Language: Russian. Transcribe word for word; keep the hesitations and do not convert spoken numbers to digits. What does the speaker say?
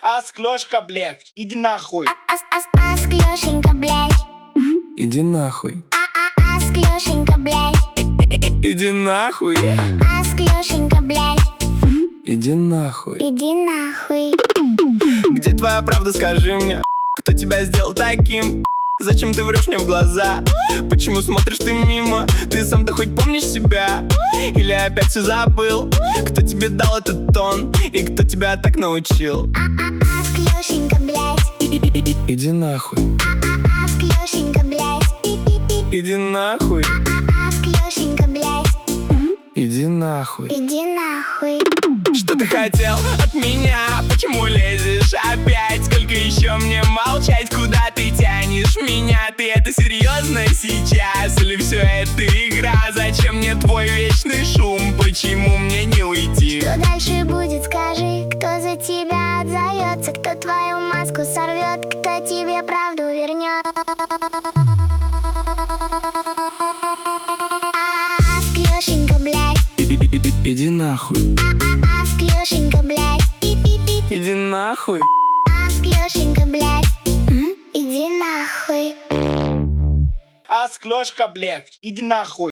Асклёшка, блядь, иди нахуй. Асклёшенька, блядь. Иди нахуй. Асклёшенька, блядь. Иди нахуй. Асклёшенька, блядь. Иди нахуй. Иди нахуй. Где твоя правда, скажи мне? Кто тебя сделал таким? Зачем ты врешь мне в глаза? Почему смотришь ты мимо? Ты сам-то хоть помнишь себя? Или опять все забыл? Кто тебе дал этот тон? И кто тебя так научил? Асклёшенька, блядь. Иди нахуй. Асклёшенька, блядь. Иди нахуй. Асклёшенька, блядь. Иди нахуй. Иди нахуй. Что ты хотел от меня? Почему лезешь опять? Сколько еще мне молчать? Куда ты тянешь меня? Ты это серьезно сейчас? Или все это игра? Зачем мне твой вечный шум? Почему мне не уйти? Что дальше будет, скажи? Кто за тебя отзовется? Кто твою маску сорвет? Кто тебе правду вернет? Асклёшенька, блядь. Иди нахуй. Асклёшенька, блядь. Иди нахуй. Асклёшенька, блядь. Иди нахуй. Асклёшка, блядь, иди нахуй.